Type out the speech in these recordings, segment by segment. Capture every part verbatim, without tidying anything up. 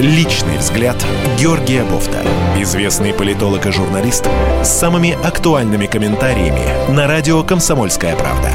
Личный взгляд Георгия Бофта. Известный политолог и журналист с самыми актуальными комментариями на радио «Комсомольская правда».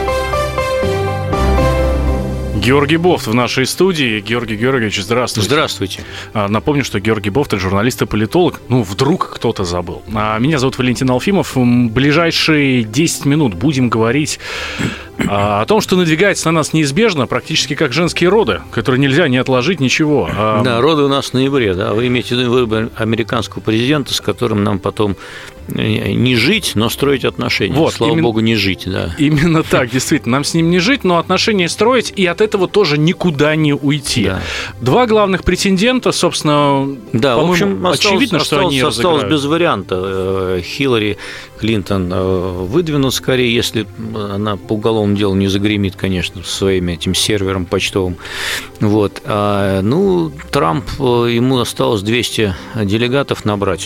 Георгий Бофт в нашей студии. Георгий Георгиевич, здравствуйте. Здравствуйте. Напомню, что Георгий Бофт — это журналист и политолог. Ну, вдруг кто-то забыл. Меня зовут Валентин Алфимов. В ближайшие десять минут будем говорить о том, что надвигается на нас неизбежно, практически как женские роды, которые нельзя не отложить, ничего. Да, роды у нас в ноябре, да. Вы имеете в виду выбор американского президента, с которым нам потом не жить, но строить отношения. Вот, Слава именно, богу, не жить, да. Именно так, действительно. Нам с ним не жить, но отношения строить, и от этого тоже никуда не уйти. Да. Два главных претендента, собственно, да, по-моему, в общем, очевидно, осталось, что осталось, они осталось разыграют. без варианта. Хиллари Клинтон выдвинут скорее, если она по уголовному делу не загремит, конечно, со своим этим сервером почтовым. Вот. А, ну, Трамп, ему осталось двести делегатов набрать.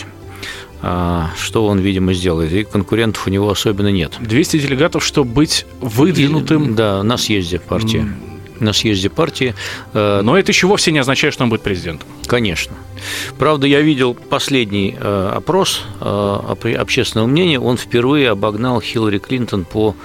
Что он, видимо, сделает. И конкурентов у него особенно нет. двести делегатов, чтобы быть выдвинутым. И, да, на съезде партии. Mm. На съезде партии. Но это еще вовсе не означает, что он будет президентом. Конечно. Правда, я видел последний опрос общественного мнения. Он впервые обогнал Хиллари Клинтон по,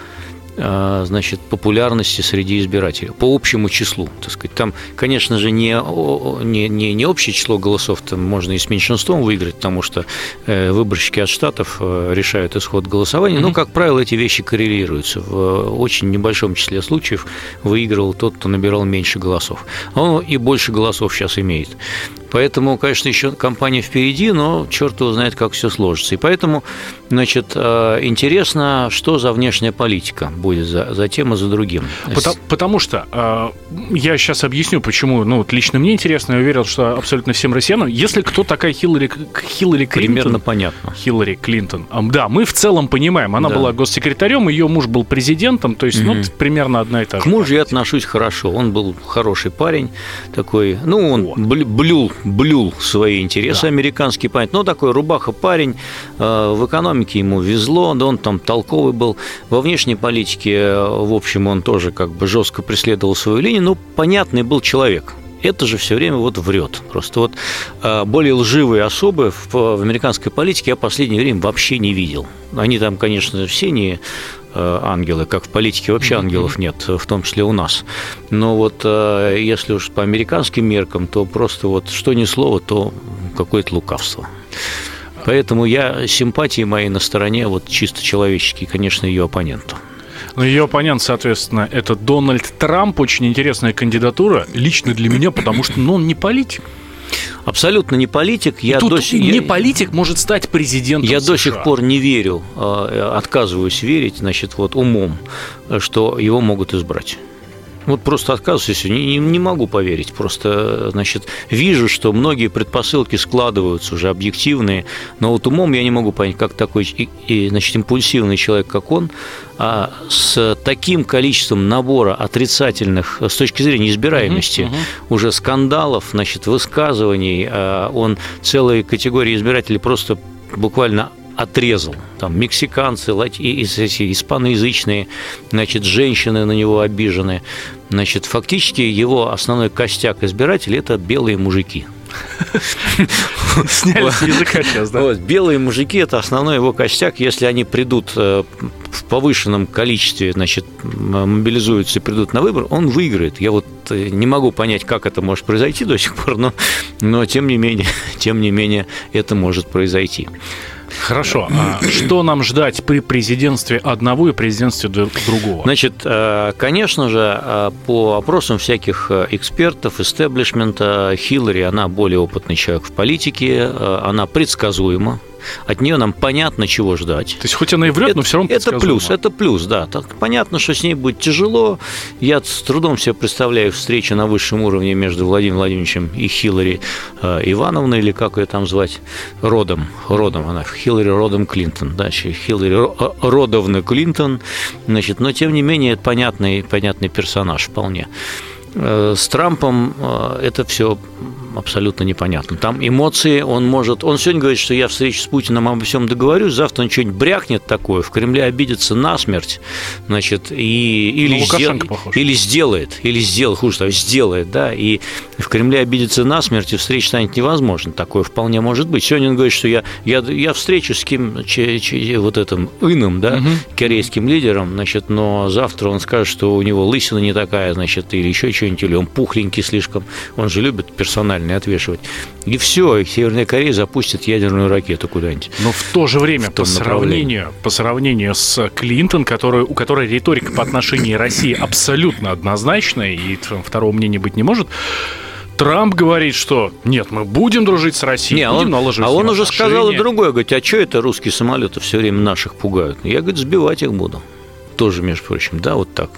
значит, популярности среди избирателей, по общему числу, так сказать. Там, конечно же, не, не, не, не общее число голосов, там можно и с меньшинством выиграть, потому что выборщики от штатов решают исход голосования, mm-hmm. но, как правило, эти вещи коррелируются. В очень небольшом числе случаев выигрывал тот, кто набирал меньше голосов. А он и больше голосов сейчас имеет. Поэтому, конечно, еще кампания впереди, но черт его знает, как все сложится. И поэтому, значит, интересно, что за внешняя политика будет за, за тем и за другим. Потому, потому что я сейчас объясню, почему. Ну, вот лично мне интересно, я уверен, что абсолютно всем россиянам. Если кто такая Хиллари, Хиллари Клинтон... Примерно понятно. Хиллари Клинтон. Да, мы в целом понимаем. Она да. была госсекретарем, ее муж был президентом, то есть, mm-hmm. ну, примерно одна и та же. К мужу я отношусь хорошо. Он был хороший парень такой. Ну, он вот. блюл блюл свои интересы, да. американские, понятно, но такой рубаха-парень, в экономике ему везло, да он там толковый был, во внешней политике, в общем, он тоже как бы жестко преследовал свою линию, но понятный был человек. Это же все время вот врет. Просто вот более лживые особы в американской политике я в последнее время вообще не видел. Они там, конечно, все не ангелы, как в политике вообще ангелов нет, в том числе у нас. Но вот если уж по американским меркам, то просто вот что ни слово, то какое-то лукавство. Поэтому я симпатии мои на стороне вот чисто человеческие, конечно, ее оппоненту. Но ее оппонент, соответственно, это Дональд Трамп. Очень интересная кандидатура лично для меня, потому что ну, он не политик. Абсолютно не политик. Я тут до... не я... политик может стать президентом Я США. До сих пор не верю, отказываюсь верить, значит, вот умом, что его могут избрать. Вот просто отказываюсь, не, не, не могу поверить. Просто, значит, вижу, что многие предпосылки складываются уже объективные, но вот умом я не могу понять, как такой, и, и, значит, импульсивный человек, как он, а с таким количеством набора отрицательных, с точки зрения избираемости, uh-huh, uh-huh. уже скандалов, значит, высказываний, он целой категории избирателей просто буквально отрезал. Там мексиканцы, испаноязычные, значит, женщины на него обижены. Значит, фактически его основной костяк избирателей – это белые мужики. Сняли с языка сейчас, да? Белые мужики – это основной его костяк. Если они придут в повышенном количестве, значит, мобилизуются и придут на выбор, он выиграет. Я вот не могу понять, как это может произойти до сих пор, но, но тем не менее, тем не менее, это может произойти. Хорошо. А что нам ждать при президентстве одного и президентстве другого? Значит, конечно же, по опросам всяких экспертов, истеблишмента, Хиллари, она более опытный человек в политике, она предсказуема. От нее нам понятно, чего ждать. То есть, хоть она и врет, это, но все равно это плюс, это плюс, да. Так, понятно, что с ней будет тяжело. Я с трудом себе представляю встречу на высшем уровне между Владимиром Владимировичем и Хиллари э, Ивановной, или как ее там звать, родом, родом она, Хиллари родом Клинтон, да, Хиллари родовна Клинтон, значит, но тем не менее это понятный, понятный персонаж вполне. С Трампом это все абсолютно непонятно. Там эмоции, он может... Он сегодня говорит, что я встречу с Путиным, обо всем договорюсь, завтра он что-нибудь брякнет такое, в Кремле обидится насмерть, значит, и... Или, ну, сдел... или сделает, или сделает, хуже того, сделает, да, и в Кремле обидится насмерть, и встреча станет невозможно. Такое вполне может быть. Сегодня он говорит, что я, я, я встречусь с кем, че, че, вот этим иным, да, угу. корейским лидером, значит, но завтра он скажет, что у него лысина не такая, значит, или еще что-нибудь, или он пухленький слишком, он же любит персонально отвешивать. И все, и Северная Корея запустит ядерную ракету куда-нибудь. Но в то же время, по сравнению, по сравнению с Клинтон, который, у которой риторика по отношению к России абсолютно однозначная, и второго мнения быть не может, Трамп говорит, что нет, мы будем дружить с Россией, не, будем он, налаживать а он уже отношения. сказал и другое, говорит, а что это русские самолеты все время наших пугают? Я, говорит, сбивать их буду. Тоже, между прочим, да, вот так.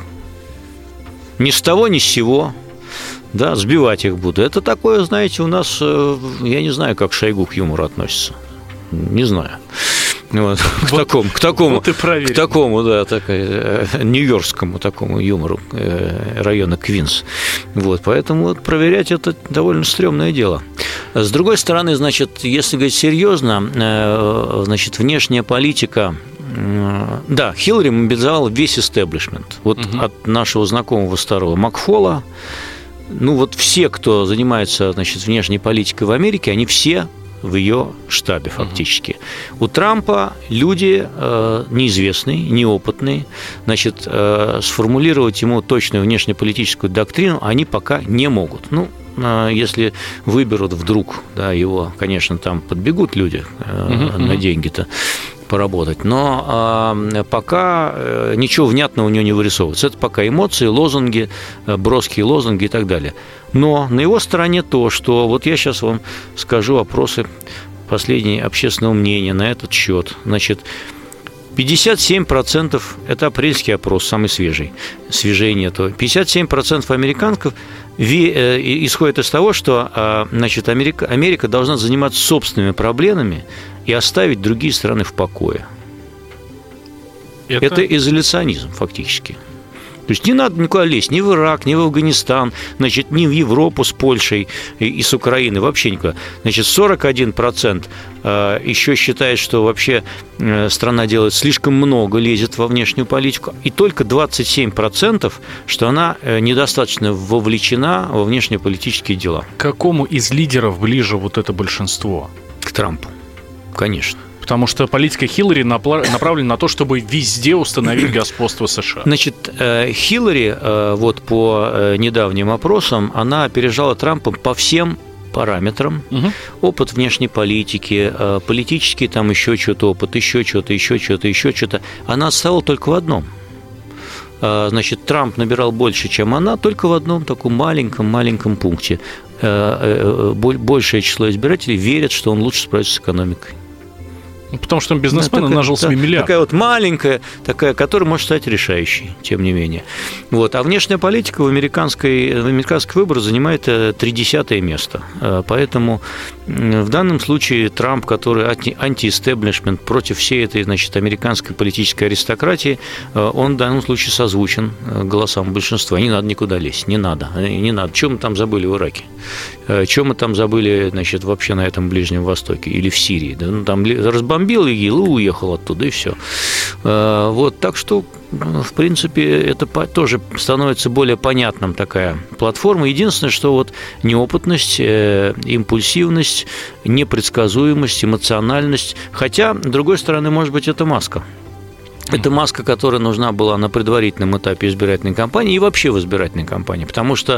Ни с того, ни с сего, да, сбивать их буду. Это такое, знаете, у нас, я не знаю, как Шойгу к юмору относится. Не знаю. Вот, к вот, такому, к такому, вот к такому, да, так, нью-йоркскому такому юмору района Квинс. Вот, поэтому вот, проверять это довольно стрёмное дело. С другой стороны, значит, если говорить серьезно, значит, внешняя политика. Да, Хиллари мобилизовала весь истеблишмент. Вот угу. от нашего знакомого старого Макфола, ну вот все, кто занимается, значит, внешней политикой в Америке, они все в ее штабе фактически. Uh-huh. У Трампа люди э, неизвестные, неопытные, значит, э, сформулировать ему точную внешнеполитическую доктрину они пока не могут. Ну, э, если выберут вдруг, да, его, конечно, там подбегут люди э, uh-huh. на деньги-то поработать, но э, пока э, ничего внятного у него не вырисовывается. Это пока эмоции, лозунги, э, броские лозунги и так далее. Но на его стороне то, что вот я сейчас вам скажу опросы последнего общественного мнения на этот счет. Значит, пятьдесят семь процентов – это апрельский опрос, самый свежий, свежей нету. пятьдесят семь процентов американцев исходит из того, что, значит, Америка, Америка должна заниматься собственными проблемами и оставить другие страны в покое. Это, это изоляционизм фактически. То есть не надо никуда лезть, ни в Ирак, ни в Афганистан, значит, ни в Европу с Польшей и с Украиной, вообще никуда. Значит, сорок один процент еще считает, что вообще страна делает слишком много, лезет во внешнюю политику, и только двадцать семь процентов, что она недостаточно вовлечена во внешнеполитические дела. К какому из лидеров ближе вот это большинство? К Трампу, конечно. Потому что политика Хиллари направлена на то, чтобы везде установить господство США. Значит, Хиллари, вот по недавним опросам, она опережала Трампа по всем параметрам. Угу. Опыт внешней политики, политический там еще что-то опыт, еще что-то, еще что-то, еще что-то. Она отстала только в одном. Значит, Трамп набирал больше, чем она, только в одном таком маленьком-маленьком пункте. Большее число избирателей верят, что он лучше справится с экономикой. Потому что он бизнесмен, да, такая, нажил себе миллиард. Такая вот маленькая, такая, которая может стать решающей, тем не менее. Вот. А внешняя политика в американской, в американских выборах занимает тридцатое место. Поэтому в данном случае Трамп, который анти-эстеблишмент против всей этой, значит, американской политической аристократии, он в данном случае созвучен голосам большинства. Не надо никуда лезть, не надо. Не надо. Что мы там забыли в Ираке? Что мы там забыли, значит, вообще на этом Ближнем Востоке или в Сирии? Да? Ну, там разбомбил ИГИЛ и уехал оттуда, и все. Вот, так что, в принципе, это тоже становится более понятным, такая платформа. Единственное, что вот неопытность, импульсивность, непредсказуемость, эмоциональность. Хотя, с другой стороны, может быть, это маска. Это маска, которая нужна была на предварительном этапе избирательной кампании и вообще в избирательной кампании, потому что,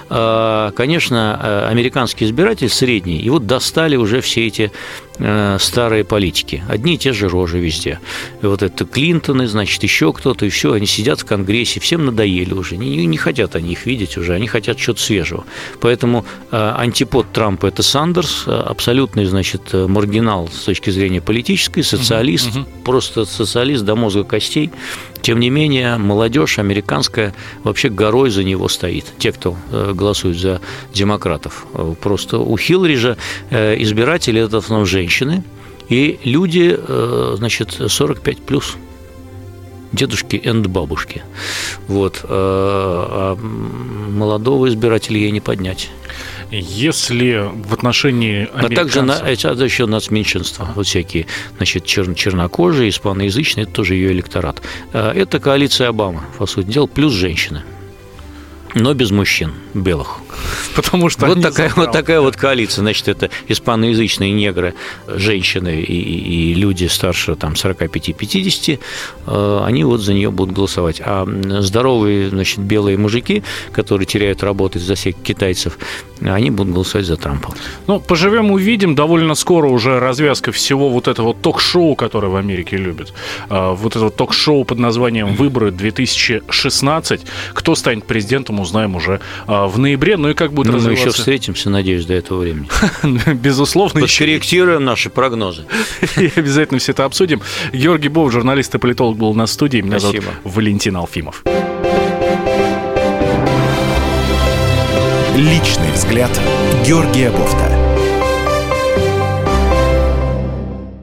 конечно, американский избиратель средний, его достали уже все эти старые политики, одни и те же рожи везде. И вот это Клинтоны, значит, еще кто-то, и все, они сидят в Конгрессе, всем надоели уже, не, не хотят они их видеть уже, они хотят чего-то свежего. Поэтому антипод Трампа – это Сандерс, абсолютный, значит, маргинал с точки зрения политической, социалист, uh-huh, uh-huh. просто социалист до мозга костей. Тем не менее, молодежь американская вообще горой за него стоит. Те, кто голосует за демократов. Просто у Хиллари же избиратели – это в основном женщины и люди, значит, сорок пять плюс. Дедушки и бабушки. Вот. А молодого избирателя ей не поднять. Если в отношении американцев... А также на, это еще нацменьшинства, вот всякие, значит, чер, чернокожие, испаноязычные, это тоже ее электорат. Это коалиция Обамы, по сути дела, плюс женщины. Но без мужчин белых. Потому что вот такая, вот такая вот коалиция. Значит, это испаноязычные негры, женщины и, и люди старше там, сорок пять - пятьдесят, они вот за нее будут голосовать. А здоровые, значит, белые мужики, которые теряют работу из-за всех китайцев, они будут голосовать за Трампа. Ну, поживем, увидим. Довольно скоро уже развязка всего вот этого ток-шоу, которое в Америке любят. Вот это ток-шоу под названием «Выборы две тысячи шестнадцать». Кто станет президентом, узнаем уже в ноябре. Ну и как будет ну, развиваться... Мы еще встретимся, надеюсь, до этого времени. Безусловно. Подкорректируем наши прогнозы. И обязательно все это обсудим. Георгий Бов, журналист и политолог, был на студии. Меня Спасибо. зовут Валентин Алфимов. Личный взгляд Георгия Бофта.